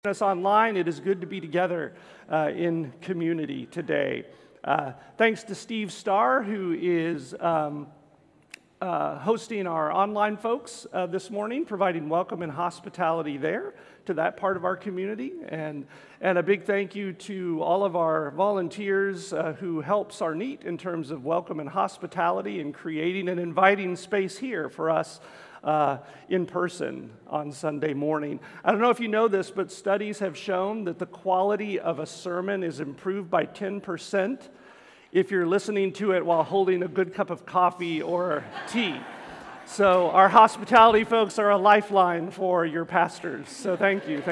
Us online, it is good to be together in community today. Thanks to Steve Starr, who is hosting our online folks this morning, providing welcome and hospitality there to that part of our community. And a big thank you to all of our volunteers who help Sarneet in terms of welcome and hospitality and creating an inviting space here for us in person on Sunday morning. I don't know if you know this, but studies have shown that the quality of a sermon is improved by 10% if you're listening to it while holding a good cup of coffee or tea. So our hospitality folks are a lifeline for your pastors. So thank you.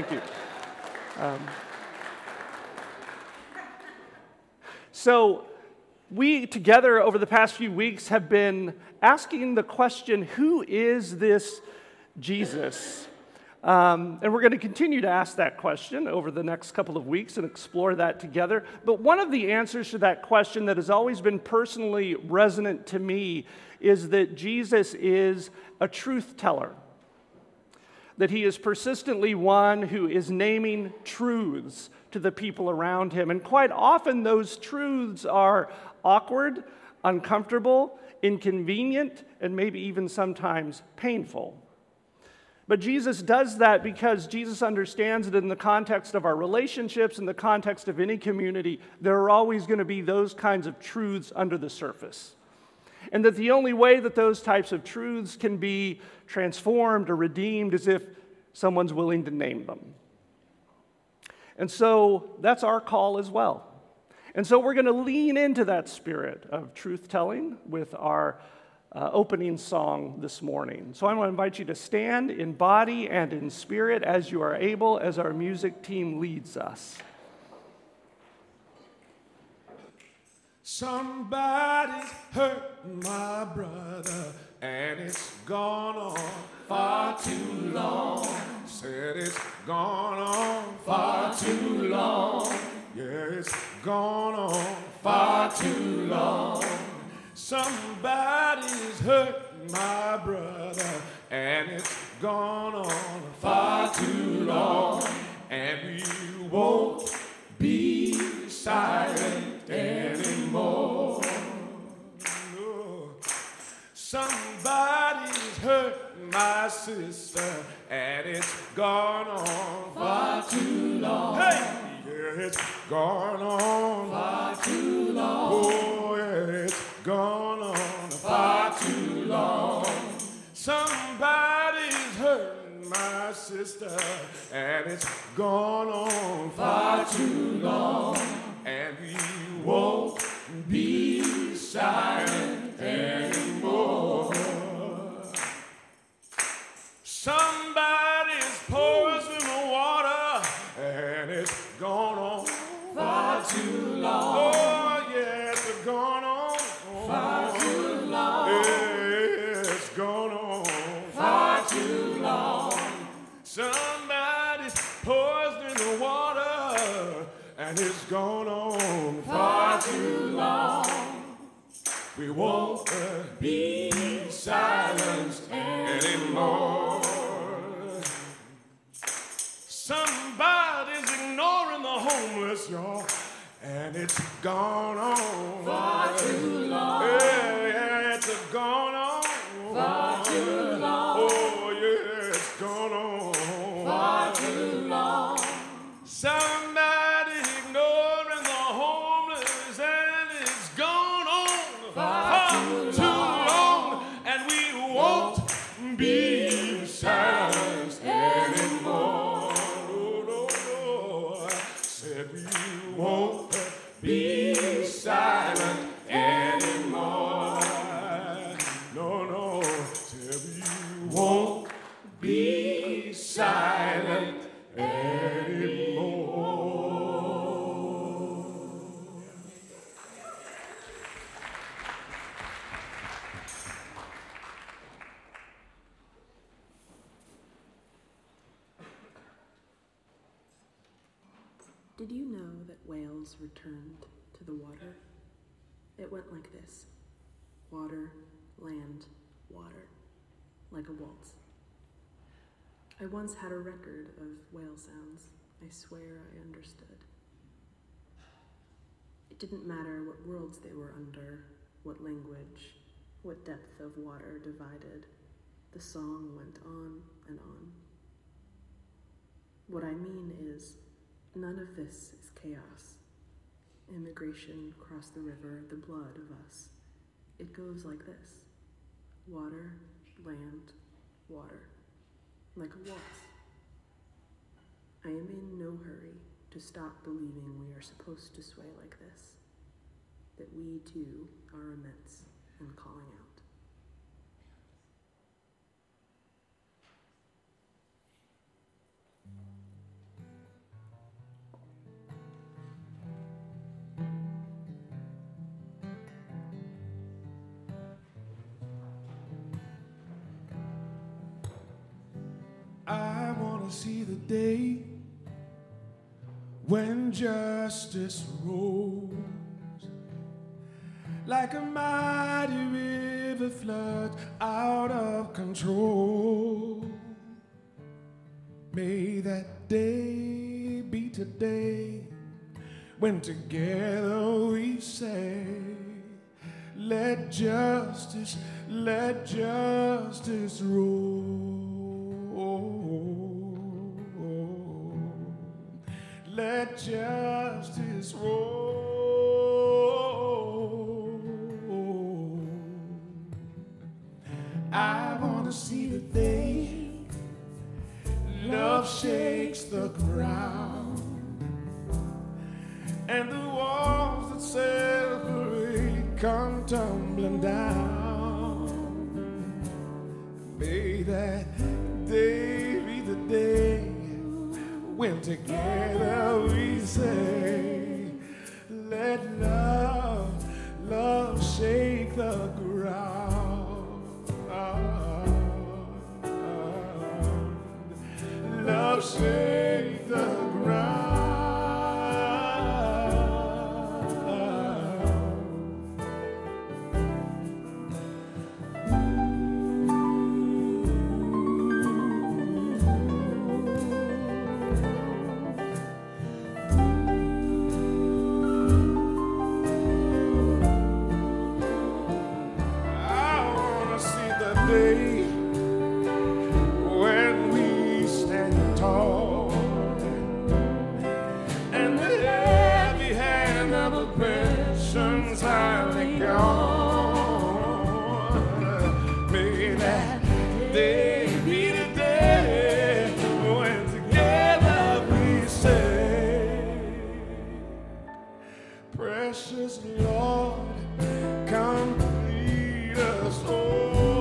So we together over the past few weeks have been asking the question, who is this Jesus? And we're going to continue to ask that question over the next couple of weeks and explore that together. But one of the answers to that question that has always been personally resonant to me is that Jesus is a truth teller. That he is persistently one who is naming truths to the people around him. And quite often those truths are awkward, uncomfortable, inconvenient, and maybe even sometimes painful. But Jesus does that because Jesus understands that in the context of our relationships, in the context of any community, there are always going to be those kinds of truths under the surface. And that the only way that those types of truths can be transformed or redeemed is if someone's willing to name them. And so that's our call as well. And so we're going to lean into that spirit of truth-telling with our opening song this morning. So I want to invite you to stand in body and in spirit as you are able, as our music team leads us. Somebody's hurt my brother, and it's gone on far too long. Said it's gone on far too long. Yeah, it's gone on far too long. Somebody's hurt my brother, and it's gone on far too long. And we won't be silent anymore. No. Somebody's hurt my sister, and it's gone on far too long. Hey! Yeah, it's gone on far too long. Oh, yeah, it's gone on far too long. Somebody's hurting my sister, and it's gone on far too long. And we won't be silent anymore. Somebody's poisoning the water, and it's gone on far too long. Oh, yeah, it's gone on far too long. Yeah, it's gone on far too long. Somebody's poisoning the water, and it's gone on far too long. We won't be silenced anymore. Somebody's ignoring the homeless, y'all, and it's gone on far too long. Yeah, it's gone on far too long. Oh, yeah, it's gone on far too long. Somebody ignoring the homeless, and it's gone on far too long. And we won't be silenced anymore. We won't be silent anymore. No, we won't be silent anymore. Did you know that whales returned to the water? It went like this: water, land, water, like a waltz. I once had a record of whale sounds. I swear I understood. It didn't matter what worlds they were under, what language, what depth of water divided. The song went on and on. What I mean is, none of this is chaos. Immigration crossed the river, the blood of us. It goes like this. Water, land, water. Like a waltz. I am in no hurry to stop believing we are supposed to sway like this. That we too are immense and calling out. I want to see the day when justice rolls like a mighty river floods out of control. May that day be today when together we say, let justice roll. Let justice roll. I want to see the day love shakes the ground and the walls that separate come tumbling down. May that day be the day when together we say, let love shake the ground. Love shake the ground. When we stand tall and the heavy hand of oppression's finally gone, may that day be the day when together we say, precious Lord, complete us all.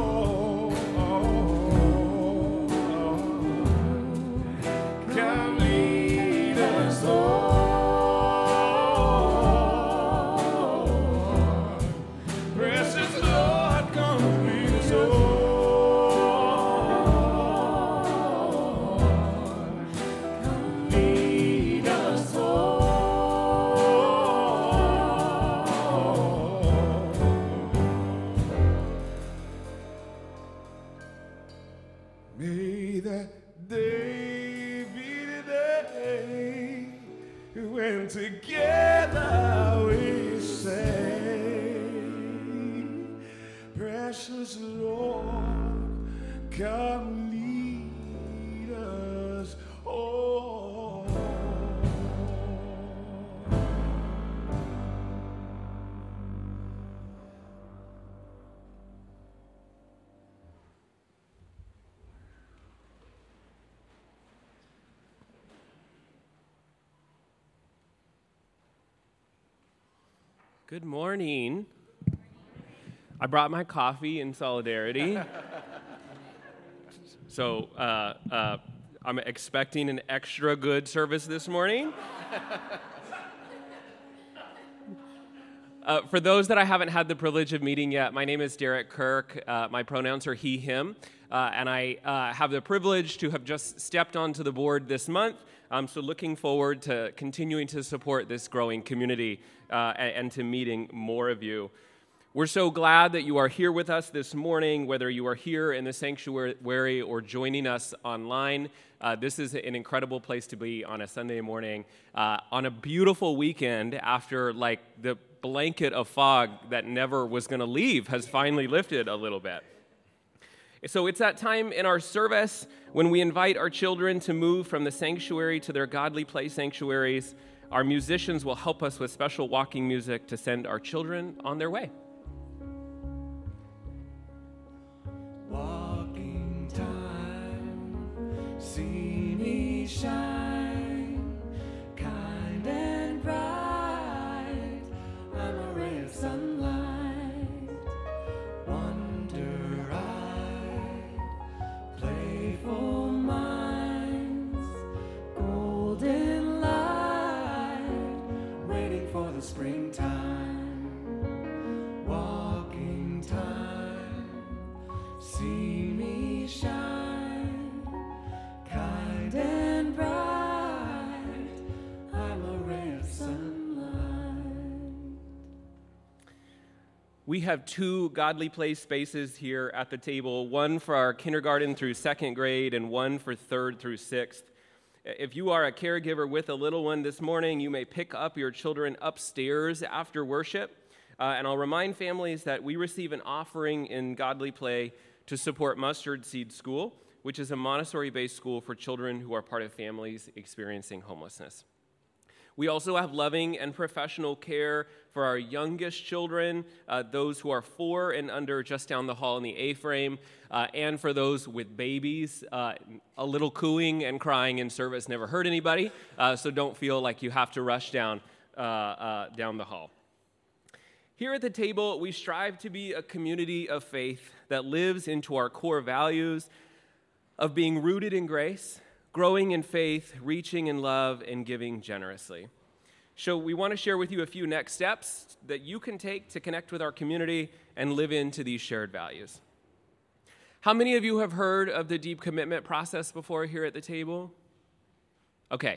May that day be the day when together we say, precious Lord, come lead us all. Good morning. I brought my coffee in solidarity. So I'm expecting an extra good service this morning. For those that I haven't had the privilege of meeting yet, my name is Derek Kirk. My pronouns are he, him. And I have the privilege to have just stepped onto the board this month. So looking forward to continuing to support this growing community and to meeting more of you. We're so glad that you are here with us this morning, whether you are here in the sanctuary or joining us online. This is an incredible place to be on a Sunday morning, on a beautiful weekend after the blanket of fog that never was going to leave has finally lifted a little bit. So it's that time in our service when we invite our children to move from the sanctuary to their godly play sanctuaries. Our musicians will help us with special walking music to send our children on their way. Walking time, see me shine, kind and bright, I'm a ray of sunlight, wonder-eyed, playful minds, golden light, waiting for the springtime, walking time, see me shine, kind and bright, I'm a ray of sunlight. We have 2 godly play spaces here at the table, one for our kindergarten through 2nd grade and one for 3rd through 6th. If you are a caregiver with a little one this morning, you may pick up your children upstairs after worship. And I'll remind families that we receive an offering in Godly Play to support Mustard Seed School, which is a Montessori-based school for children who are part of families experiencing homelessness. We also have loving and professional care for our youngest children, those who are 4 and under, just down the hall in the A-frame, and for those with babies. A little cooing and crying in service never hurt anybody, so don't feel like you have to rush down the hall. Here at the table, we strive to be a community of faith that lives into our core values of being rooted in grace, growing in faith, reaching in love, and giving generously. So we want to share with you a few next steps that you can take to connect with our community and live into these shared values. How many of you have heard of the deep commitment process before here at the table? Okay.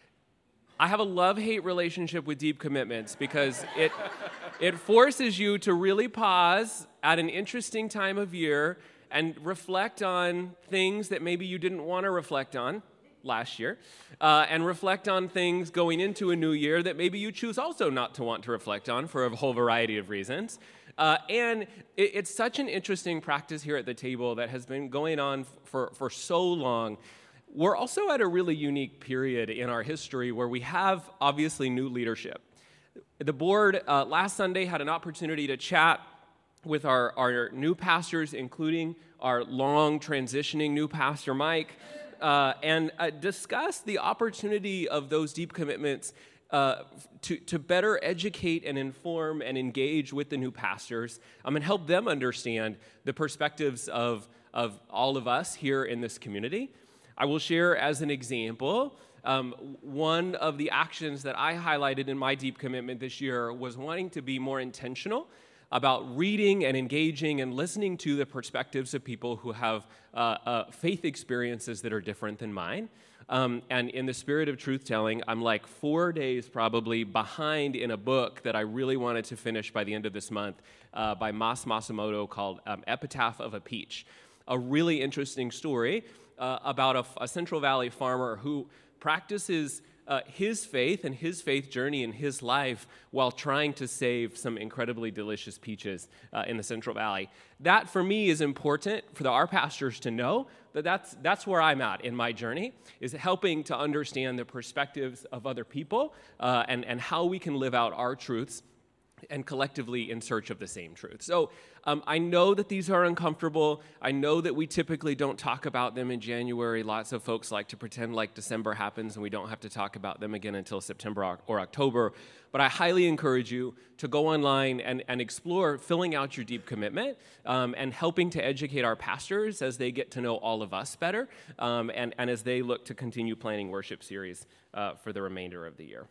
I have a love-hate relationship with deep commitments because it forces you to really pause at an interesting time of year and reflect on things that maybe you didn't want to reflect on last year, and reflect on things going into a new year that maybe you choose also not to want to reflect on for a whole variety of reasons. And it's such an interesting practice here at the table that has been going on for so long. We're also at a really unique period in our history where we have obviously new leadership. The board last Sunday had an opportunity to chat with our new pastors, including our long transitioning new pastor, Mike, and discuss the opportunity of those deep commitments to better educate and inform and engage with the new pastors and help them understand the perspectives of all of us here in this community. I will share as an example, one of the actions that I highlighted in my deep commitment this year was wanting to be more intentional about reading and engaging and listening to the perspectives of people who have faith experiences that are different than mine. And in the spirit of truth-telling, I'm 4 days probably behind in a book that I really wanted to finish by the end of this month by Mas Masamoto called Epitaph of a Peach. A really interesting story about a Central Valley farmer who practices his faith and his faith journey in his life while trying to save some incredibly delicious peaches in the Central Valley. That, for me, is important for our pastors to know that that's where I'm at in my journey, is helping to understand the perspectives of other people and how we can live out our truths and collectively in search of the same truth. So I know that these are uncomfortable. I know that we typically don't talk about them in January. Lots of folks like to pretend like December happens and we don't have to talk about them again until September or October. But I highly encourage you to go online and explore filling out your deep commitment and helping to educate our pastors as they get to know all of us better and as they look to continue planning worship series for the remainder of the year.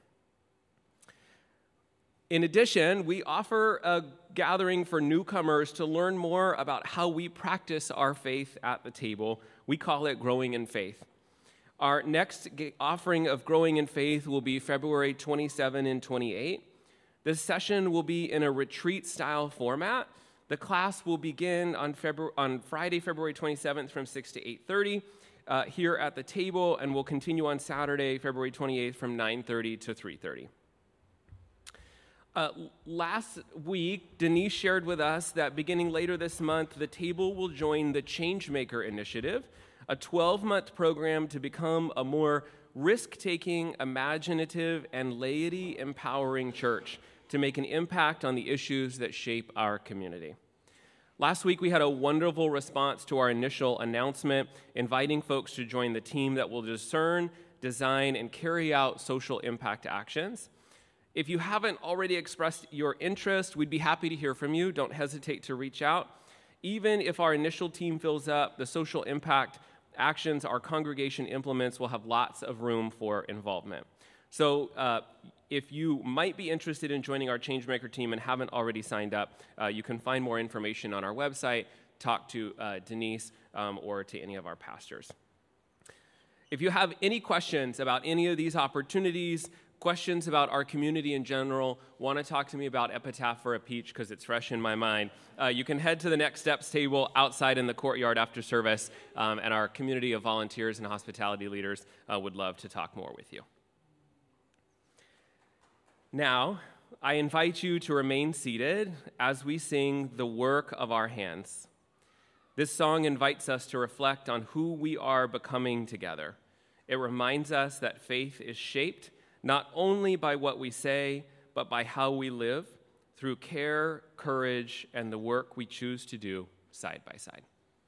In addition, we offer a gathering for newcomers to learn more about how we practice our faith at the table. We call it Growing in Faith. Our next offering of Growing in Faith will be February 27 and 28. This session will be in a retreat-style format. The class will begin on Friday, February 27th from 6 to 8:30 here at the table, and will continue on Saturday, February 28th from 9:30 to 3:30. Last week, Denise shared with us that beginning later this month, the table will join the Changemaker Initiative, a 12-month program to become a more risk-taking, imaginative, and laity-empowering church to make an impact on the issues that shape our community. Last week, we had a wonderful response to our initial announcement, inviting folks to join the team that will discern, design, and carry out social impact actions. If you haven't already expressed your interest, we'd be happy to hear from you. Don't hesitate to reach out. Even if our initial team fills up, the social impact actions our congregation implements will have lots of room for involvement. So if you might be interested in joining our Changemaker team and haven't already signed up, you can find more information on our website, talk to Denise, or to any of our pastors. If you have any questions about any of these opportunities, questions about our community in general, want to talk to me about Epitaph for a Peach because it's fresh in my mind, you can head to the Next Steps table outside in the courtyard after service, and our community of volunteers and hospitality leaders would love to talk more with you. Now, I invite you to remain seated as we sing The Work of Our Hands. This song invites us to reflect on who we are becoming together. It reminds us that faith is shaped not only by what we say, but by how we live, through care, courage, and the work we choose to do side by side.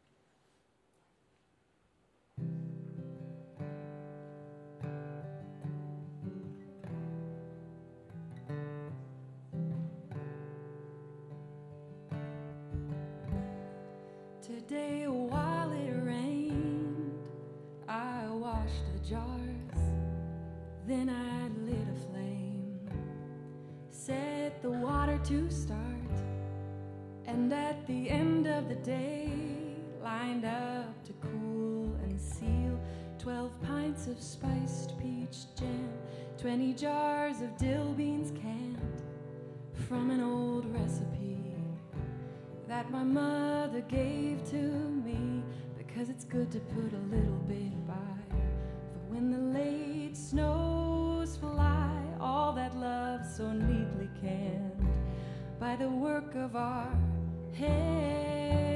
Today, while it rained, I washed the jars, then I lit a flame, set the water to start, and at the end of the day, lined up to cool and seal 12 pints of spiced peach jam, 20 jars of dill beans canned from an old recipe that my mother gave to me, because it's good to put a little bit by for when the late snows fly, all that love so neatly canned by the work of our hands.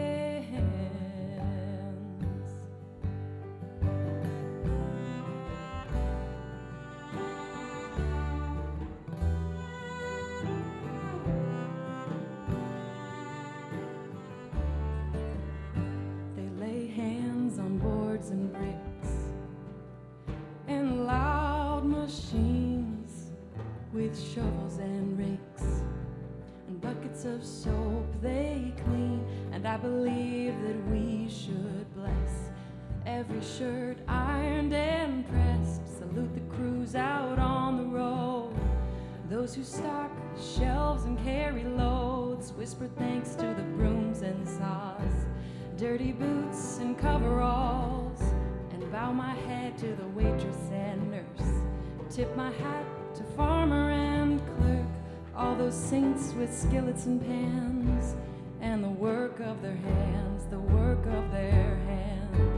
And bricks and loud machines with shovels and rakes and buckets of soap they clean, and I believe that we should bless every shirt ironed and pressed, salute the crews out on the road, those who stock shelves and carry loads, whisper thanks to the brooms and saws, dirty boots and coveralls, and bow my head to the waitress and nurse, tip my hat to farmer and clerk, all those saints with skillets and pans, and the work of their hands, the work of their hands.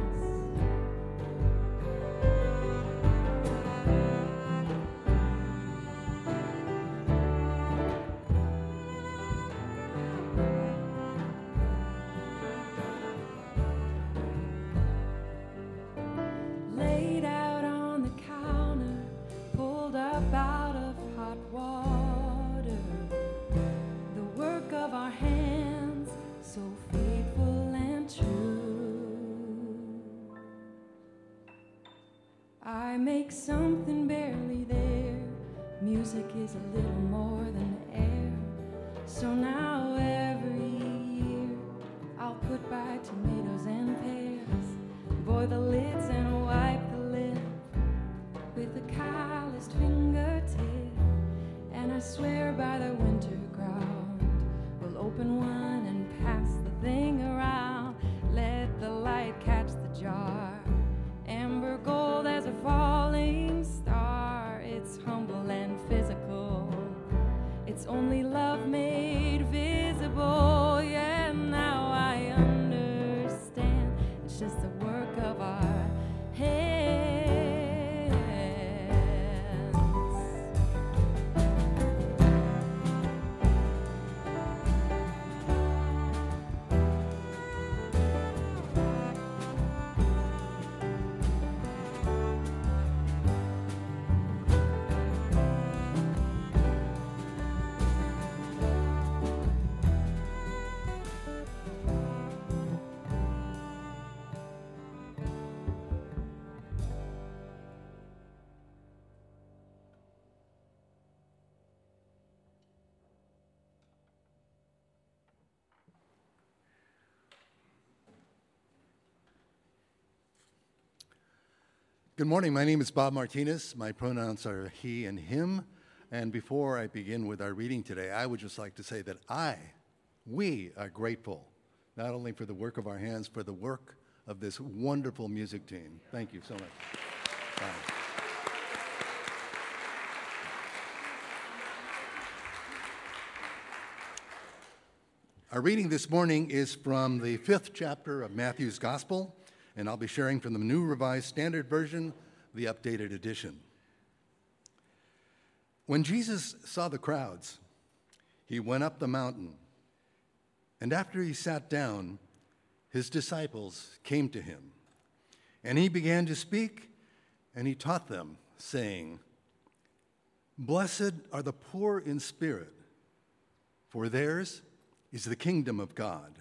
Make something barely there. Music is a little more than air. So now every year I'll put by tomatoes and pears, boil the lids and wipe the lip with a calloused fingertip, and I swear by the winter ground we'll open one and pass the thing around. Let the light catch the jar, amber gold as a falling star. It's humble and physical. It's only Good morning. My name is Bob Martinez. My pronouns are he and him. And before I begin with our reading today, I would just like to say that we are grateful, not only for the work of our hands, for the work of this wonderful music team. Thank you so much. Bye. Our reading this morning is from the 5th chapter of Matthew's Gospel, and I'll be sharing from the New Revised Standard Version, the updated edition. When Jesus saw the crowds, he went up the mountain, and after he sat down, his disciples came to him, and he began to speak, and he taught them, saying, "Blessed are the poor in spirit, for theirs is the kingdom of God.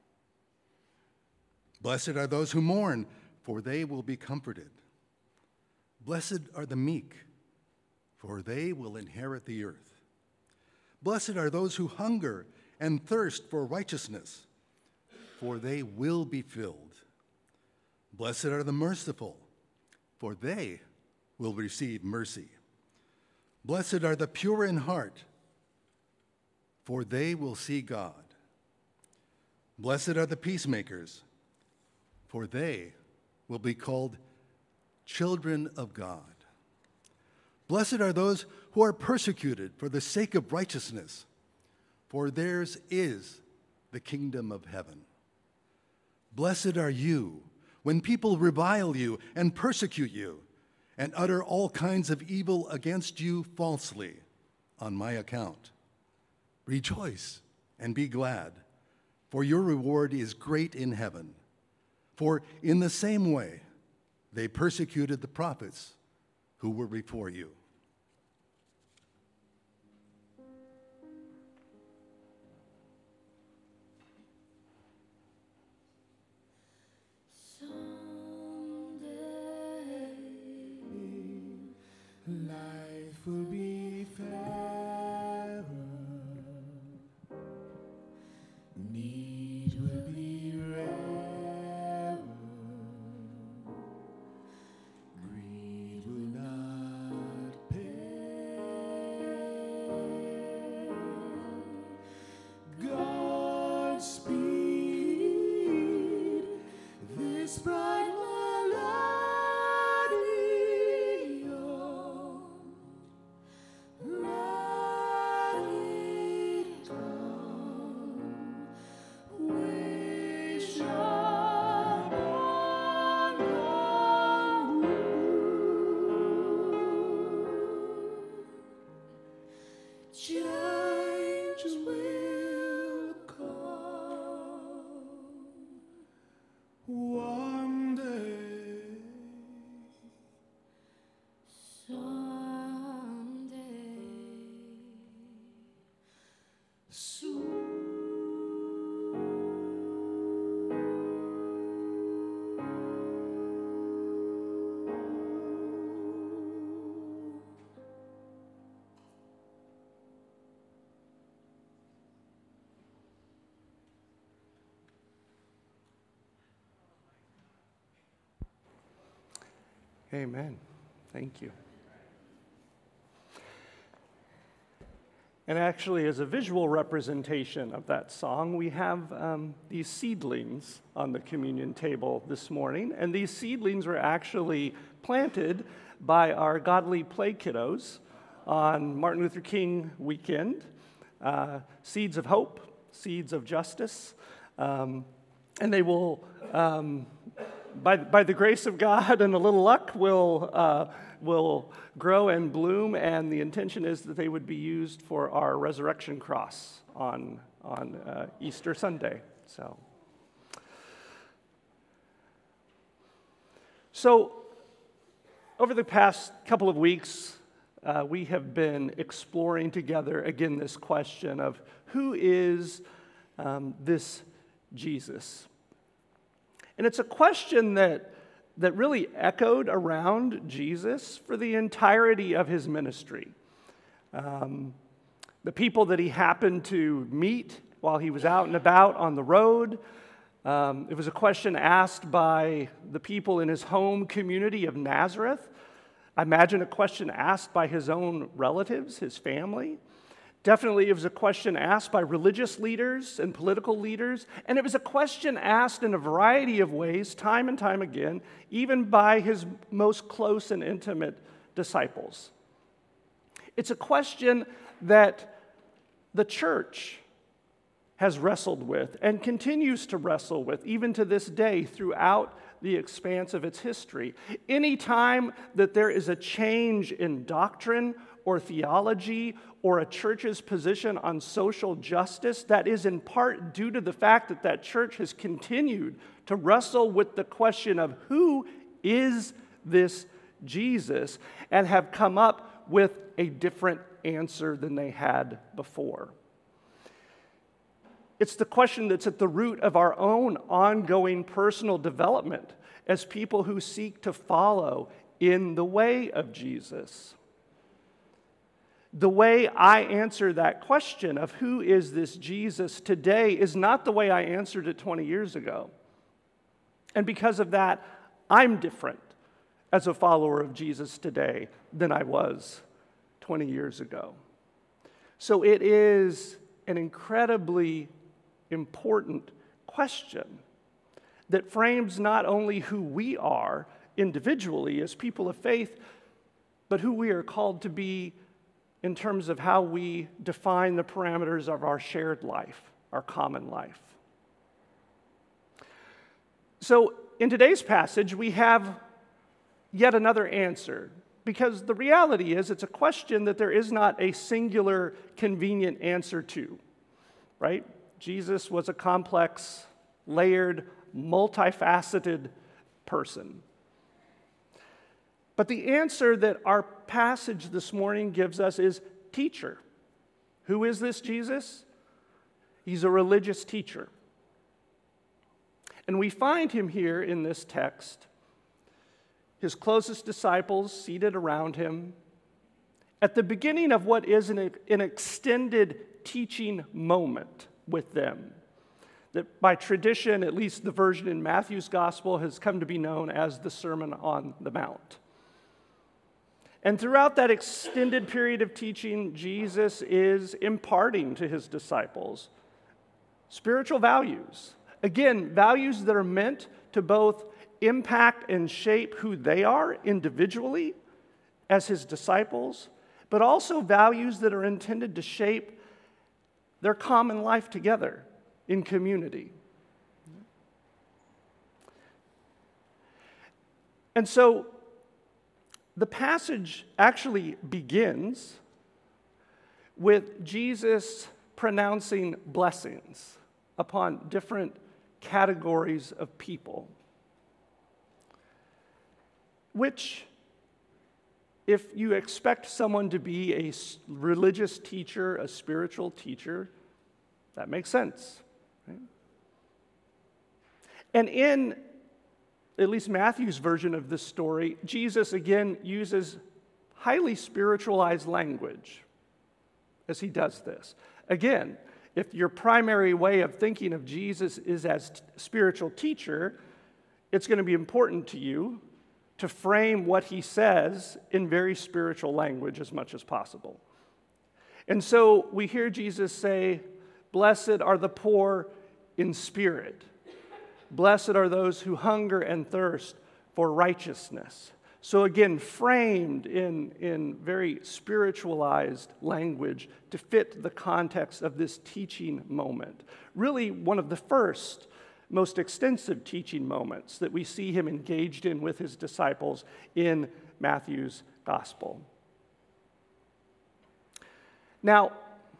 Blessed are those who mourn, for they will be comforted. Blessed are the meek, for they will inherit the earth. Blessed are those who hunger and thirst for righteousness, for they will be filled. Blessed are the merciful, for they will receive mercy. Blessed are the pure in heart, for they will see God. Blessed are the peacemakers, for they will be called children of God. Blessed are those who are persecuted for the sake of righteousness, for theirs is the kingdom of heaven. Blessed are you when people revile you and persecute you and utter all kinds of evil against you falsely on my account. Rejoice and be glad, for your reward is great in heaven. For in the same way they persecuted the prophets who were before you." Life will be fairer, need will be rarer, greed will not pay. Godspeed, this bright change will come one day. Someday. Soon. Amen. Thank you. And actually, as a visual representation of that song, we have these seedlings on the communion table this morning. And these seedlings were actually planted by our Godly Play kiddos on Martin Luther King weekend. Seeds of hope, seeds of justice. And they will, by the grace of God and a little luck, will grow and bloom, and the intention is that they would be used for our resurrection cross on Easter Sunday. So over the past couple of weeks, we have been exploring together again this question of who is this Jesus? And it's a question that really echoed around Jesus for the entirety of his ministry. The people that he happened to meet while he was out and about on the road, It was a question asked by the people in his home community of Nazareth. I imagine a question asked by his own relatives, his family. Definitely it was a question asked by religious leaders and political leaders, and it was a question asked in a variety of ways, time and time again, even by his most close and intimate disciples. It's a question that the church has wrestled with and continues to wrestle with, even to this day, throughout the expanse of its history. Anytime that there is a change in doctrine or theology or a church's position on social justice, that is in part due to the fact that that church has continued to wrestle with the question of who is this Jesus, and have come up with a different answer than they had before. It's the question that's at the root of our own ongoing personal development as people who seek to follow in the way of Jesus. The way I answer that question of who is this Jesus today is not the way I answered it 20 years ago. And because of that, I'm different as a follower of Jesus today than I was 20 years ago. So it is an incredibly important question that frames not only who we are individually as people of faith, but who we are called to be in terms of how we define the parameters of our shared life, our common life. So in today's passage, we have yet another answer, because the reality is it's a question that there is not a singular, convenient answer to, right? Jesus was a complex, layered, multifaceted person. But the answer that our passage this morning gives us is teacher. Who is this Jesus? He's a religious teacher. And we find him here in this text, his closest disciples seated around him, at the beginning of what is an extended teaching moment with them, that by tradition, at least the version in Matthew's gospel, has come to be known as the Sermon on the Mount. And throughout that extended period of teaching, Jesus is imparting to his disciples spiritual values. Again, values that are meant to both impact and shape who they are individually as his disciples, but also values that are intended to shape their common life together in community. And so the passage actually begins with Jesus pronouncing blessings upon different categories of people, which, if you expect someone to be a religious teacher, a spiritual teacher, that makes sense. Right? And in at least Matthew's version of this story, Jesus again uses highly spiritualized language as he does this. Again, if your primary way of thinking of Jesus is as spiritual teacher, it's going to be important to you to frame what he says in very spiritual language as much as possible. And so we hear Jesus say, "Blessed are the poor in spirit. Blessed are those who hunger and thirst for righteousness." So again, framed in very spiritualized language to fit the context of this teaching moment. Really one of the first, most extensive teaching moments that we see him engaged in with his disciples in Matthew's gospel. Now,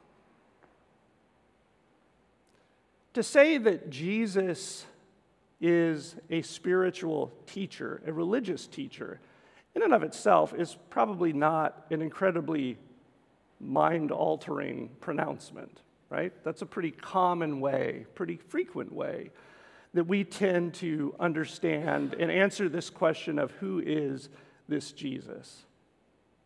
to say that Jesus is a spiritual teacher, a religious teacher, in and of itself is probably not an incredibly mind-altering pronouncement, right? That's a pretty common way, pretty frequent way that we tend to understand and answer this question of who is this Jesus.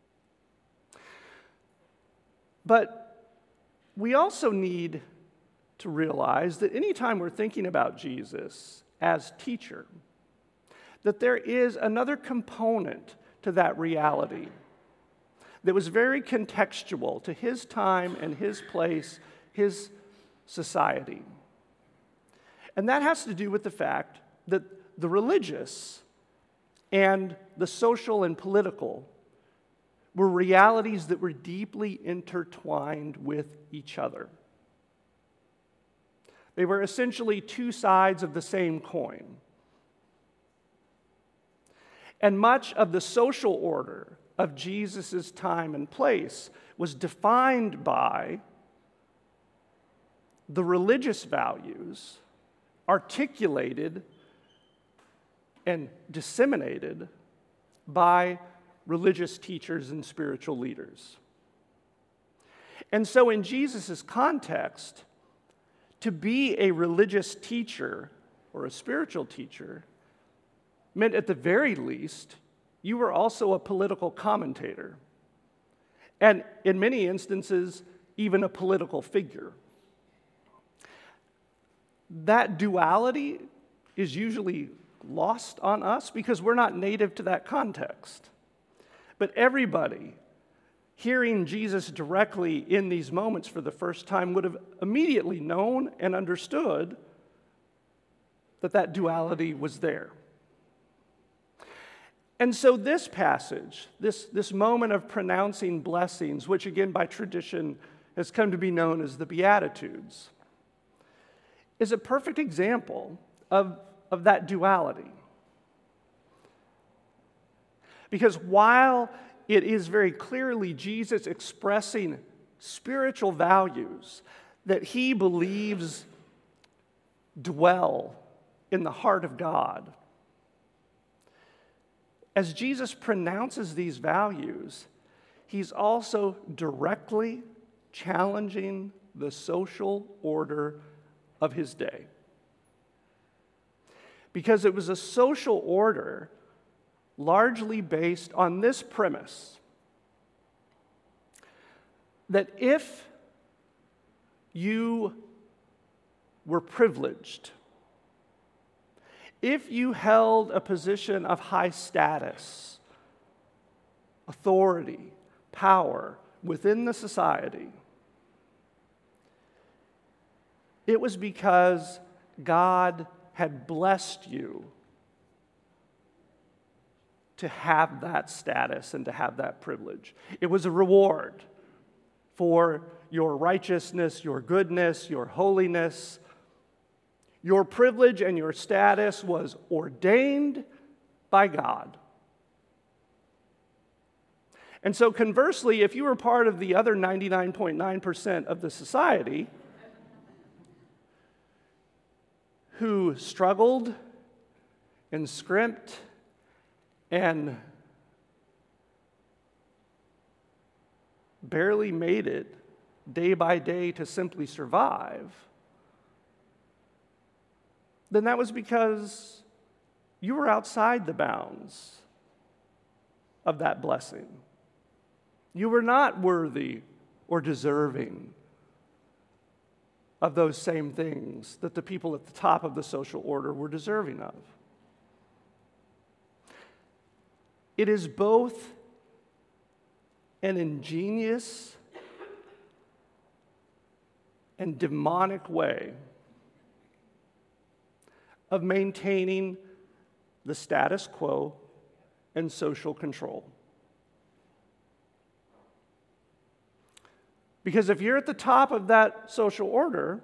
But we also need to realize that anytime we're thinking about Jesus as teacher, that there is another component to that reality that was very contextual to his time and his place, his society. And that has to do with the fact that the religious and the social and political were realities that were deeply intertwined with each other. They were essentially two sides of the same coin. And much of the social order of Jesus' time and place was defined by the religious values articulated and disseminated by religious teachers and spiritual leaders. And so in Jesus' context, to be a religious teacher or a spiritual teacher meant at the very least you were also a political commentator, and in many instances, even a political figure. That duality is usually lost on us because we're not native to that context. But everybody hearing Jesus directly in these moments for the first time would have immediately known and understood that that duality was there. And so this passage, this moment of pronouncing blessings, which again by tradition has come to be known as the Beatitudes, is a perfect example of that duality. Because while it is very clearly Jesus expressing spiritual values that he believes dwell in the heart of God, as Jesus pronounces these values, he's also directly challenging the social order of his day. Because it was a social order largely based on this premise that if you were privileged, if you held a position of high status, authority, power within the society, it was because God had blessed you to have that status and to have that privilege. It was a reward for your righteousness, your goodness, your holiness. Your privilege and your status was ordained by God. And so conversely, if you were part of the other 99.9% of the society who struggled and scrimped and barely made it day by day to simply survive, then that was because you were outside the bounds of that blessing. You were not worthy or deserving of those same things that the people at the top of the social order were deserving of. It is both an ingenious and demonic way of maintaining the status quo and social control. Because if you're at the top of that social order,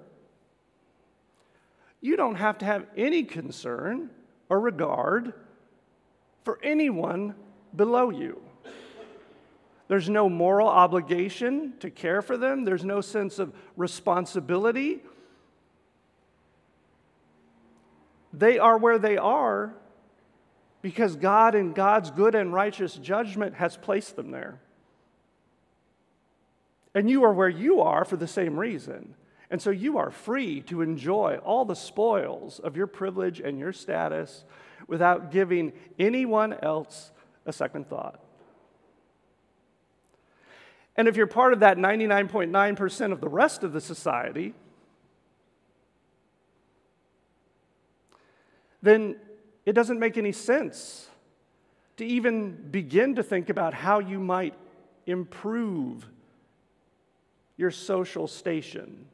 you don't have to have any concern or regard for anyone below you. There's no moral obligation to care for them. There's no sense of responsibility. They are where they are because God, in God's good and righteous judgment, has placed them there. And you are where you are for the same reason. And so you are free to enjoy all the spoils of your privilege and your status without giving anyone else a second thought. And if you're part of that 99.9% of the rest of the society then it doesn't make any sense to even begin to think about how you might improve your social station.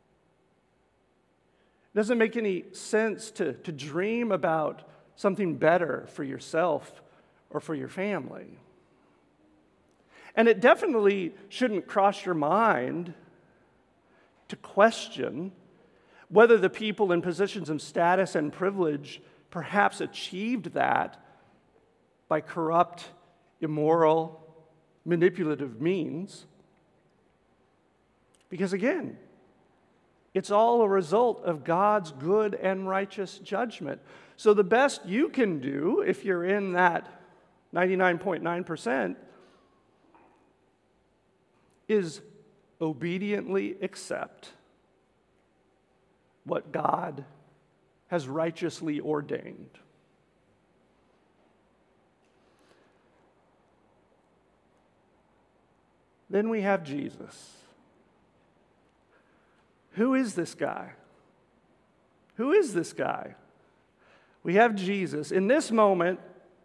It doesn't make any sense to dream about something better for yourself or for your family. And it definitely shouldn't cross your mind to question whether the people in positions of status and privilege perhaps achieved that by corrupt, immoral, manipulative means. Because again, it's all a result of God's good and righteous judgment. So the best you can do, if you're in that 99.9%, is obediently accept what God has righteously ordained. Then we have Jesus. Who is this guy? Who is this guy? We have Jesus in this moment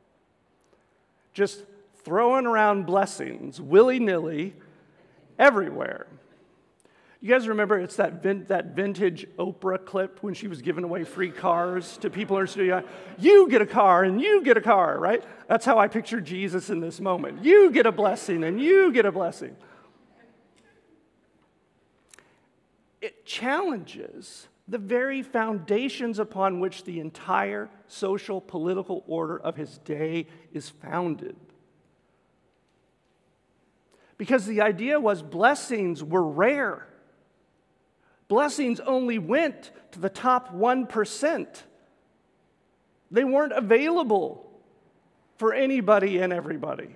just throwing around blessings willy-nilly everywhere. You guys remember it's that vintage Oprah clip when she was giving away free cars to people in her studio? You get a car and you get a car, right? That's how I picture Jesus in this moment. You get a blessing and you get a blessing. It challenges the very foundations upon which the entire social, political order of his day is founded. Because the idea was blessings were rare. Blessings only went to the top 1%. They weren't available for anybody and everybody.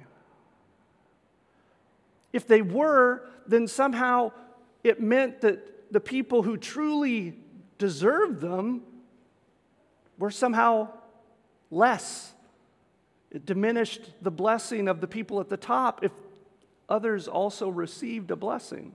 If they were, then somehow it meant that the people who truly deserved them were somehow less. It diminished the blessing of the people at the top if others also received a blessing.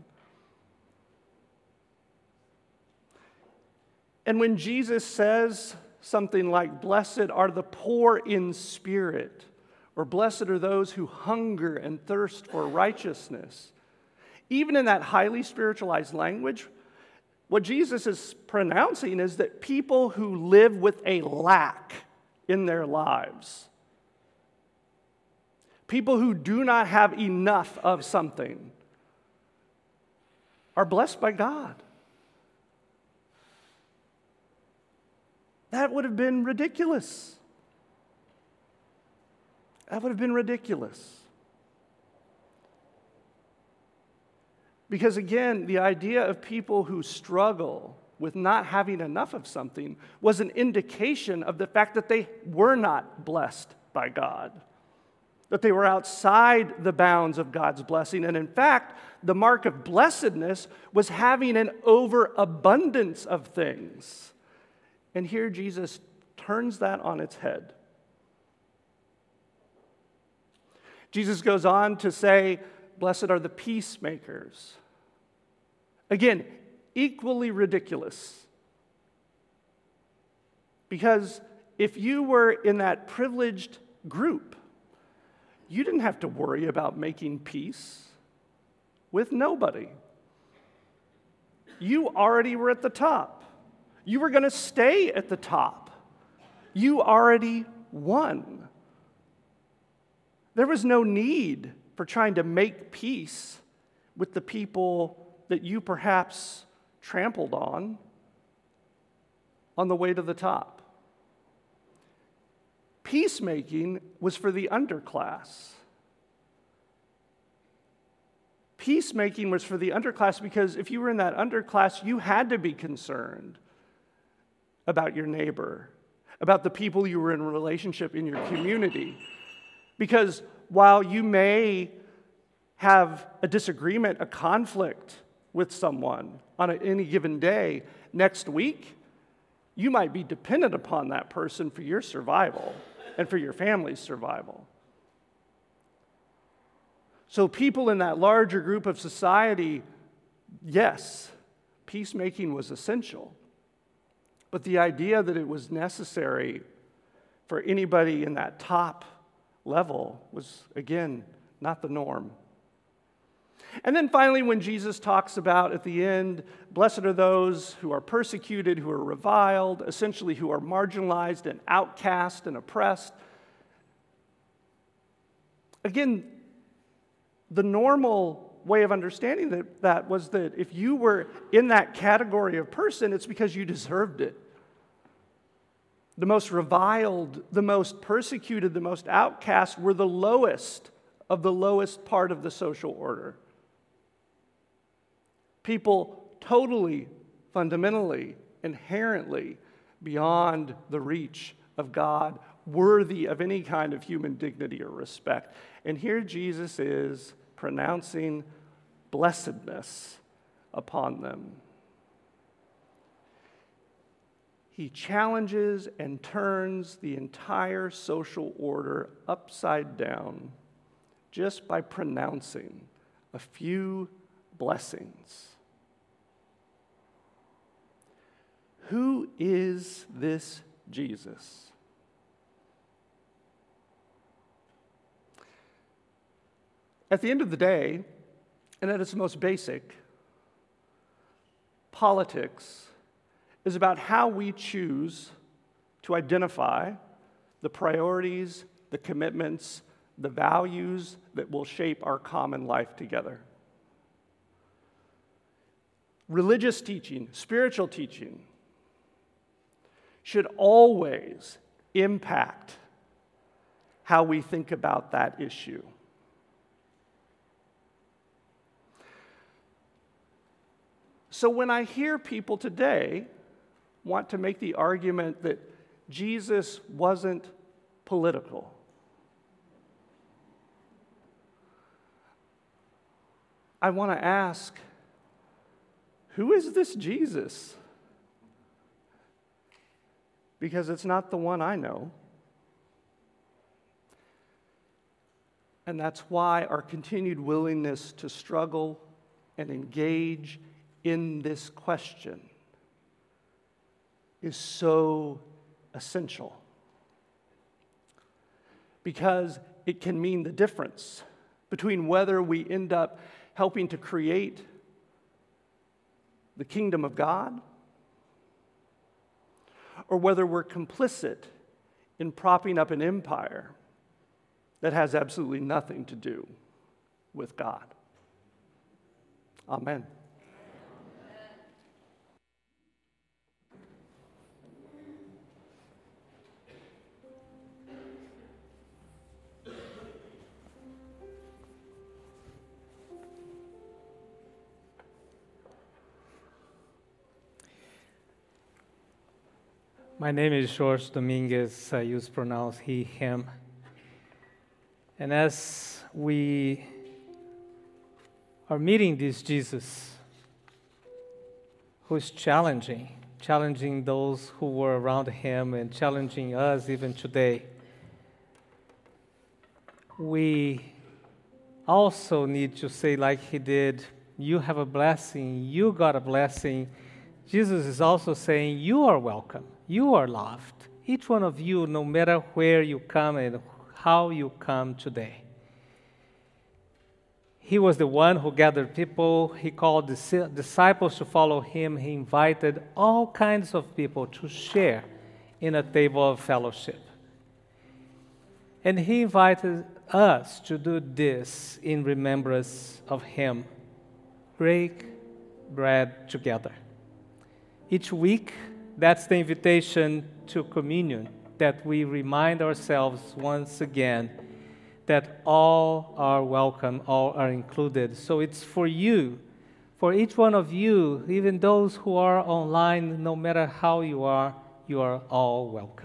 And when Jesus says something like, "Blessed are the poor in spirit," or "Blessed are those who hunger and thirst for righteousness," even in that highly spiritualized language, what Jesus is pronouncing is that people who live with a lack in their lives, people who do not have enough of something, are blessed by God. That would have been ridiculous. That would have been ridiculous. Because again, the idea of people who struggle with not having enough of something was an indication of the fact that they were not blessed by God, that they were outside the bounds of God's blessing. And in fact, the mark of blessedness was having an overabundance of things. And here Jesus turns that on its head. Jesus goes on to say, "Blessed are the peacemakers." Again, equally ridiculous. Because if you were in that privileged group, you didn't have to worry about making peace with nobody. You already were at the top. You were going to stay at the top. You already won. There was no need for trying to make peace with the people that you perhaps trampled on the way to the top. Peacemaking was for the underclass. Peacemaking was for the underclass because if you were in that underclass, you had to be concerned about your neighbor, about the people you were in relationship in your community. Because while you may have a disagreement, a conflict with someone on any given day, next week, you might be dependent upon that person for your survival and for your family's survival. So people in that larger group of society, yes, peacemaking was essential. But the idea that it was necessary for anybody in that top level was, again, not the norm. And then finally, when Jesus talks about at the end, blessed are those who are persecuted, who are reviled, essentially who are marginalized and outcast and oppressed. Again, the normal way of understanding that was that if you were in that category of person, it's because you deserved it. The most reviled, the most persecuted, the most outcast were the lowest of the lowest part of the social order. People totally, fundamentally, inherently beyond the reach of God, worthy of any kind of human dignity or respect. And here Jesus is pronouncing blessedness upon them. He challenges and turns the entire social order upside down just by pronouncing a few blessings. Who is this Jesus? At the end of the day, and at its most basic, politics is about how we choose to identify the priorities, the commitments, the values that will shape our common life together. Religious teaching, spiritual teaching, should always impact how we think about that issue. So when I hear people today want to make the argument that Jesus wasn't political, I want to ask, who is this Jesus? Because it's not the one I know. And that's why our continued willingness to struggle and engage in this question is so essential. Because it can mean the difference between whether we end up helping to create the kingdom of God, or whether we're complicit in propping up an empire that has absolutely nothing to do with God. Amen. My name is George Dominguez. I use pronouns he, him. And as we are meeting this Jesus, who is challenging those who were around him and challenging us even today, we also need to say, like he did, you have a blessing, you got a blessing. Jesus is also saying, you are welcome. You are loved. Each one of you, no matter where you come and how you come today. He was the one who gathered people. He called the disciples to follow him. He invited all kinds of people to share in a table of fellowship. And he invited us to do this in remembrance of him. Break bread together. Each week, that's the invitation to communion, that we remind ourselves once again that all are welcome, all are included. So it's for you, for each one of you, even those who are online, no matter how you are all welcome.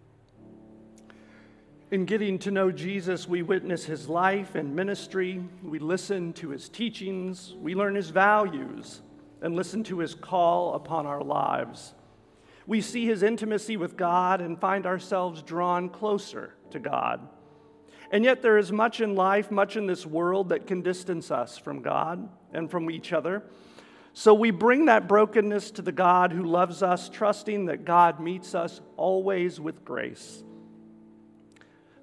In getting to know Jesus, we witness his life and ministry. We listen to his teachings. We learn his values and listen to his call upon our lives. We see his intimacy with God and find ourselves drawn closer to God. And yet there is much in life, much in this world that can distance us from God and from each other. So we bring that brokenness to the God who loves us, trusting that God meets us always with grace.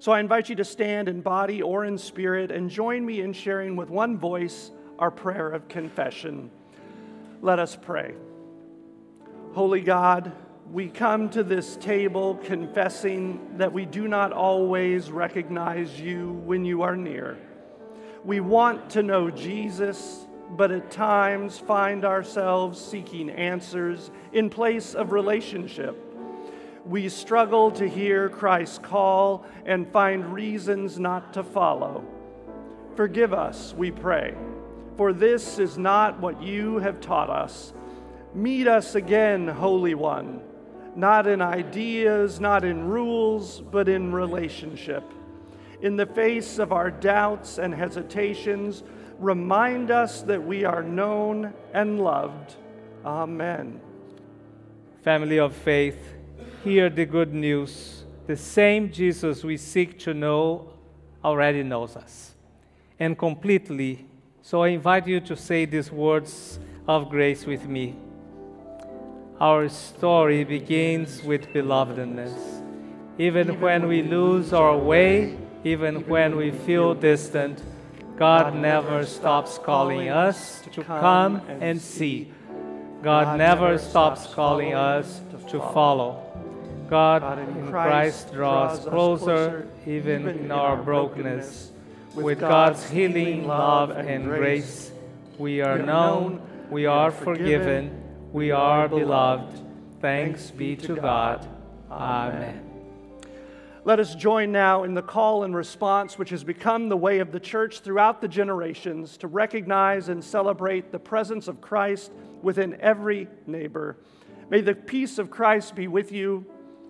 So I invite you to stand in body or in spirit and join me in sharing with one voice our prayer of confession. Let us pray. Holy God, we come to this table confessing that we do not always recognize you when you are near. We want to know Jesus, but at times find ourselves seeking answers in place of relationship. We struggle to hear Christ's call and find reasons not to follow. Forgive us, we pray, for this is not what you have taught us. Meet us again, Holy One, not in ideas, not in rules, but in relationship. In the face of our doubts and hesitations, remind us that we are known and loved. Amen. Family of faith, hear the good news. The same Jesus we seek to know already knows us, and completely. So I invite you to say these words of grace with me. Our story begins with belovedness. Even when we lose our way, even when we feel distant, God never stops calling us to come and see. God never stops calling us to follow. God in Christ draws closer, even in our brokenness. With God's healing love and grace, we are known, we are forgiven, we are beloved. Thanks be to God. Amen. Let us join now in the call and response which has become the way of the church throughout the generations to recognize and celebrate the presence of Christ within every neighbor. May the peace of Christ be with you.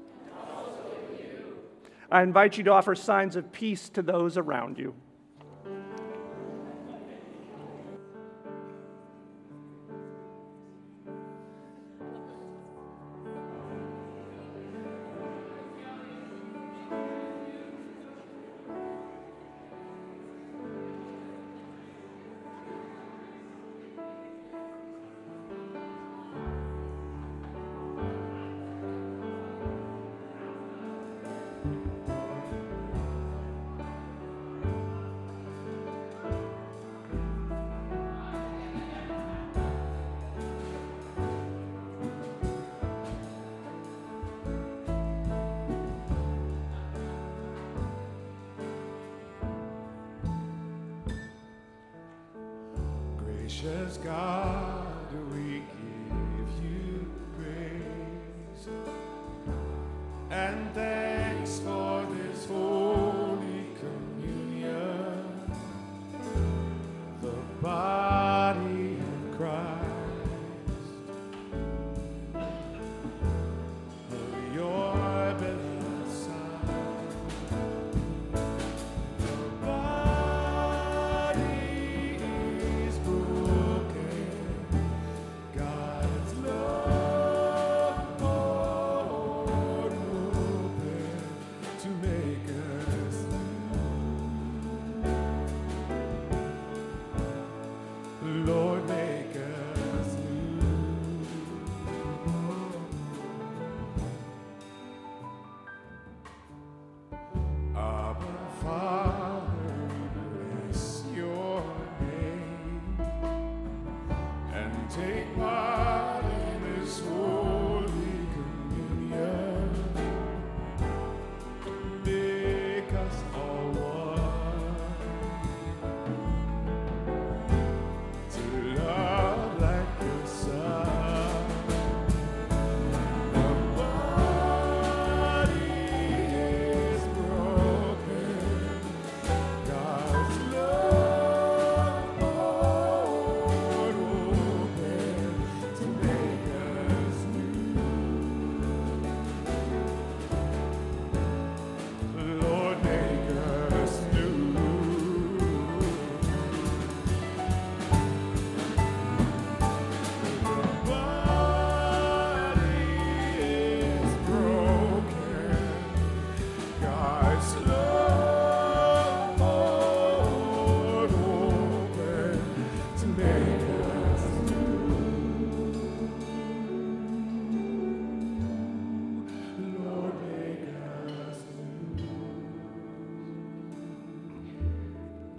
I invite you to offer signs of peace to those around you. Gracious God, we give you praise and thanks for this holy communion, the body of Christ, of your beloved Son. The body is broken, God's love poured open to make us new. Lord, make us new. Abba, Father, we bless your name and take part in this holy communion. Make us all one to love like your Son. The body is broken, God's love poured open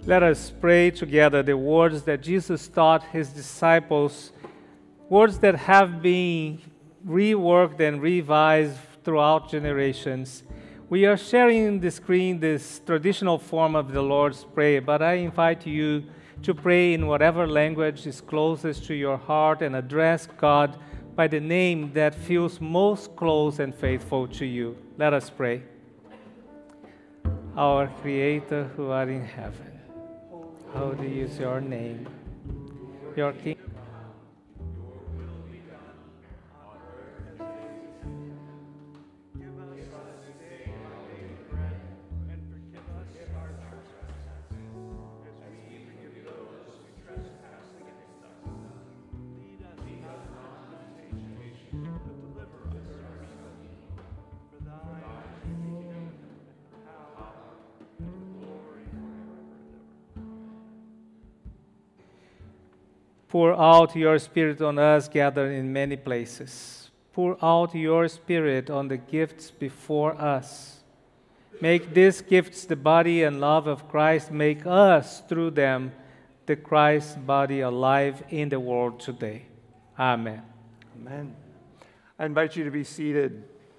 Let us pray together the words that Jesus taught his disciples, words that have been reworked and revised throughout generations. We are sharing on the screen this traditional form of the Lord's Prayer, but I invite you to pray in whatever language is closest to your heart and address God by the name that feels most close and faithful to you. Let us pray. Our Creator who art in heaven, holy is your name. Your kingdom. Pour out your Spirit on us gathered in many places. Pour out your Spirit on the gifts before us. Make these gifts the body and love of Christ. Make us, through them, the Christ body alive in the world today. Amen. Amen. I invite you to be seated.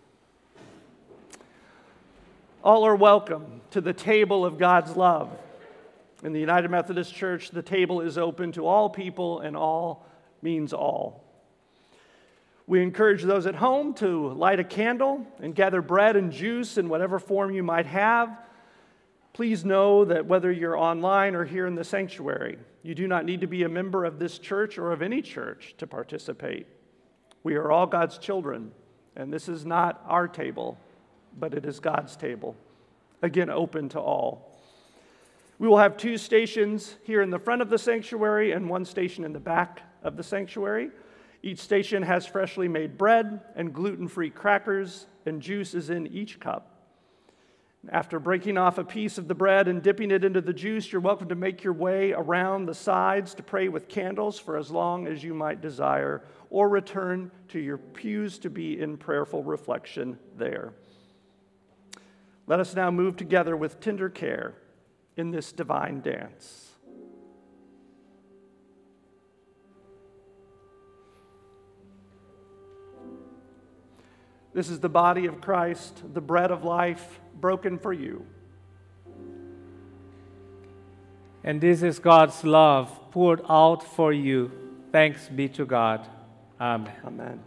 All are welcome to the table of God's love. In the United Methodist Church, the table is open to all people, and all means all. We encourage those at home to light a candle and gather bread and juice in whatever form you might have. Please know that whether you're online or here in the sanctuary, you do not need to be a member of this church or of any church to participate. We are all God's children, and this is not our table, but it is God's table, again, open to all. We will have 2 stations here in the front of the sanctuary and 1 station in the back of the sanctuary. Each station has freshly made bread and gluten-free crackers, and juice is in each cup. After breaking off a piece of the bread and dipping it into the juice, you're welcome to make your way around the sides to pray with candles for as long as you might desire, or return to your pews to be in prayerful reflection there. Let us now move together with tender care in this divine dance. This is the body of Christ, the bread of life, broken for you. And this is God's love poured out for you. Thanks be to God. Amen. Amen.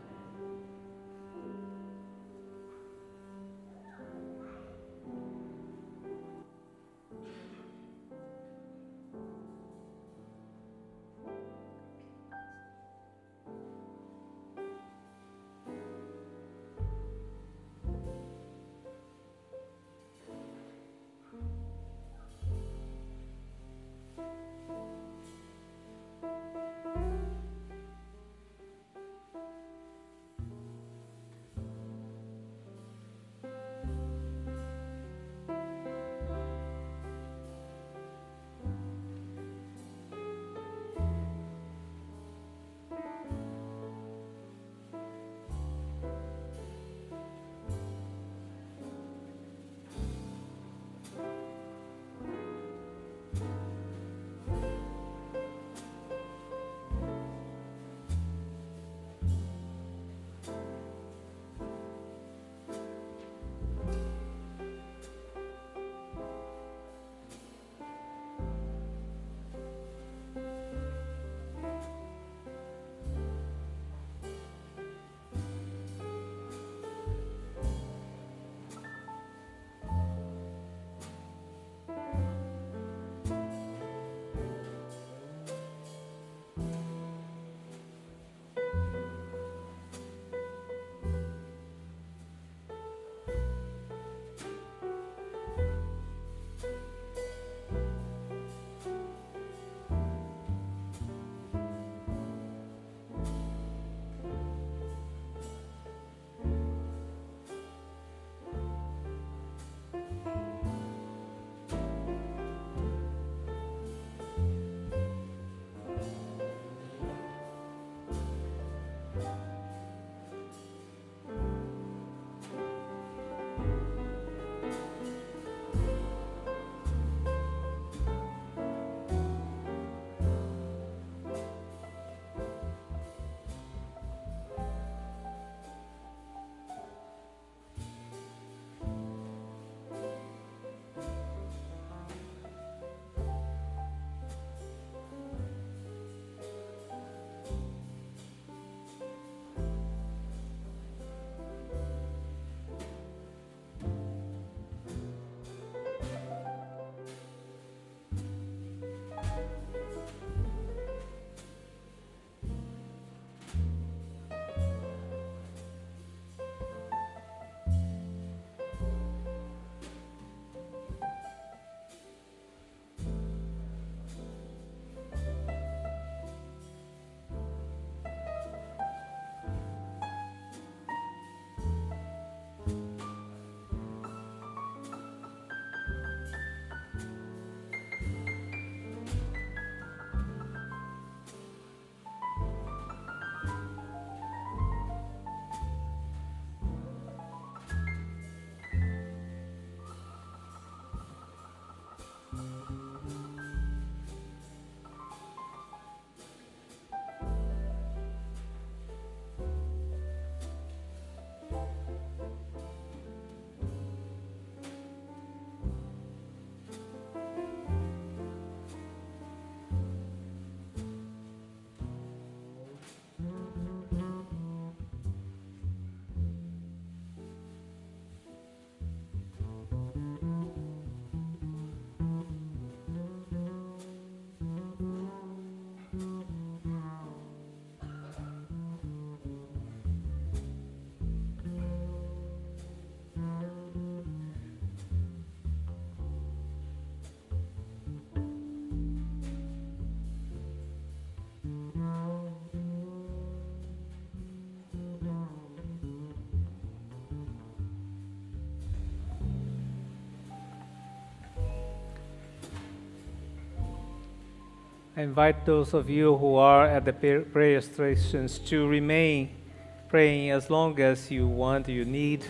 I invite those of you who are at the prayer stations to remain praying as long as you want, you need.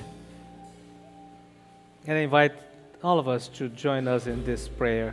And I invite all of us to join us in this prayer.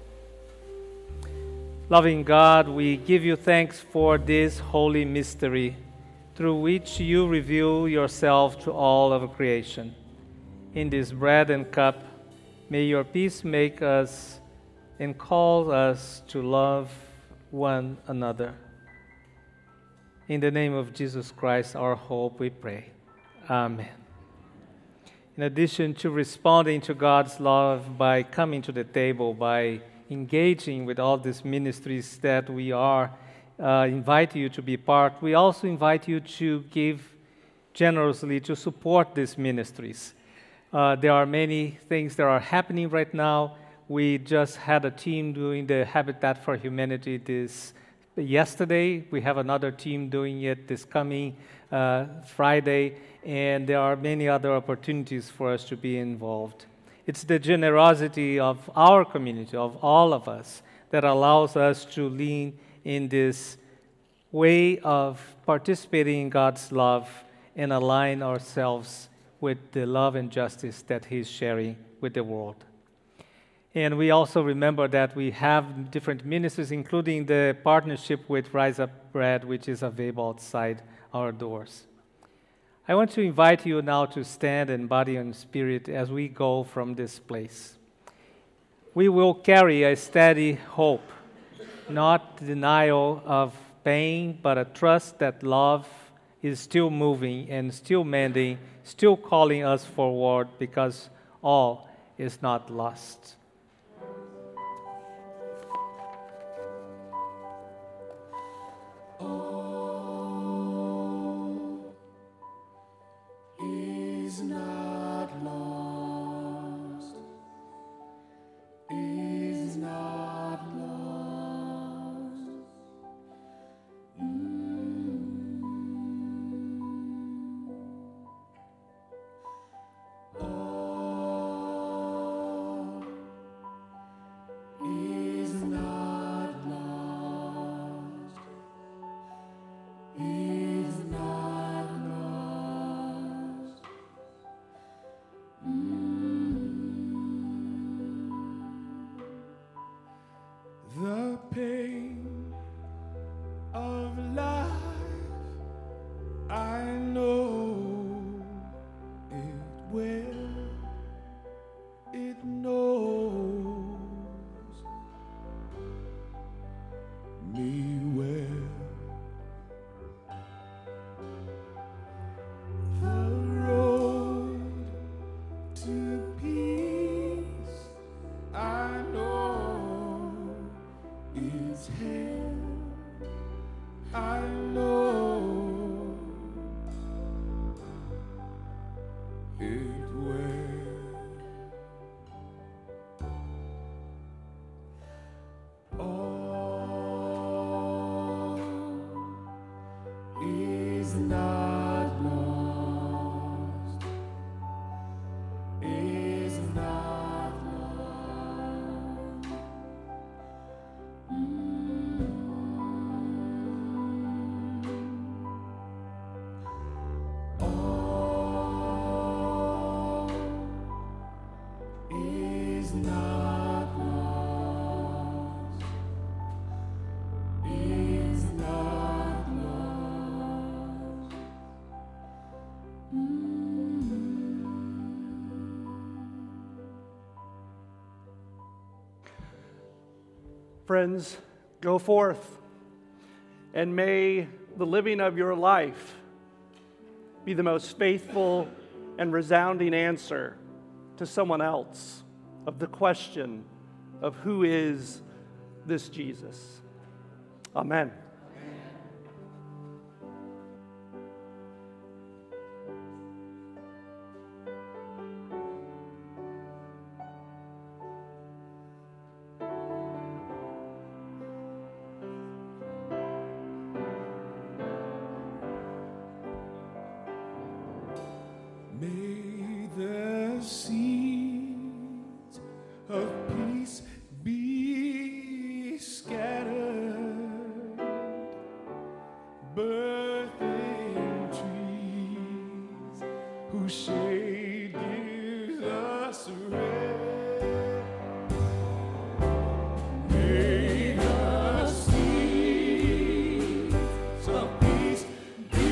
Loving God, we give you thanks for this holy mystery through which you reveal yourself to all of creation. In this bread and cup, may your peace make us and call us to love one another. In the name of Jesus Christ, our hope, we pray. Amen. In addition to responding to God's love by coming to the table, by engaging with all these ministries that we are, invite you to be part, we also invite you to give generously to support these ministries. There are many things that are happening right now. We just had a team doing the Habitat for Humanity yesterday. We have another team doing it this coming Friday, and there are many other opportunities for us to be involved. It's the generosity of our community, of all of us, that allows us to lean in this way of participating in God's love and align ourselves with the love and justice that He's sharing with the world. And we also remember that we have different ministries, including the partnership with Rise Up Bread, which is available outside our doors. I want to invite you now to stand in body and spirit as we go from this place. We will carry a steady hope, not denial of pain, but a trust that love is still moving and still mending, still calling us forward, because all is not lost. The pain of life, I know it well, it knows me well. The road to peace, I know, is hell, I know it well. All is not lost, is not lost. All is not lost, is not lost. Friends, go forth, and may the living of your life be the most faithful and resounding answer to someone else of the question of who is this Jesus. Amen. May the seeds of peace be scattered birthing trees whose shade gives us rest. May the seeds of peace be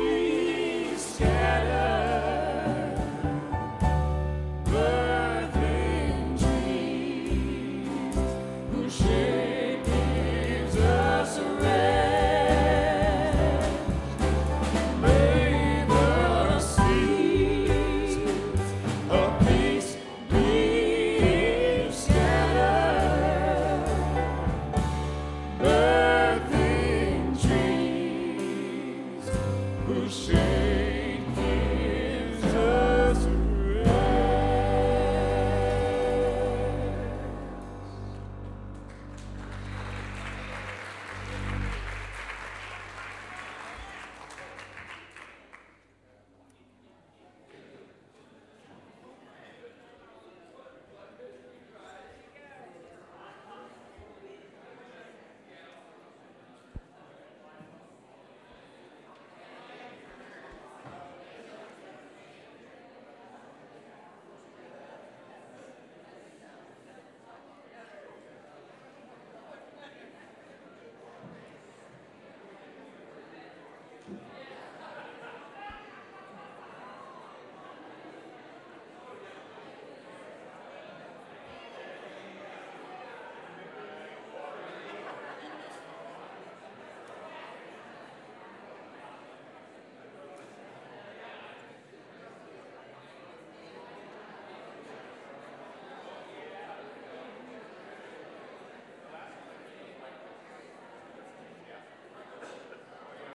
scattered, birthing trees whose shade gives us rest. May the seeds of peace be scattered, birthing trees whose shade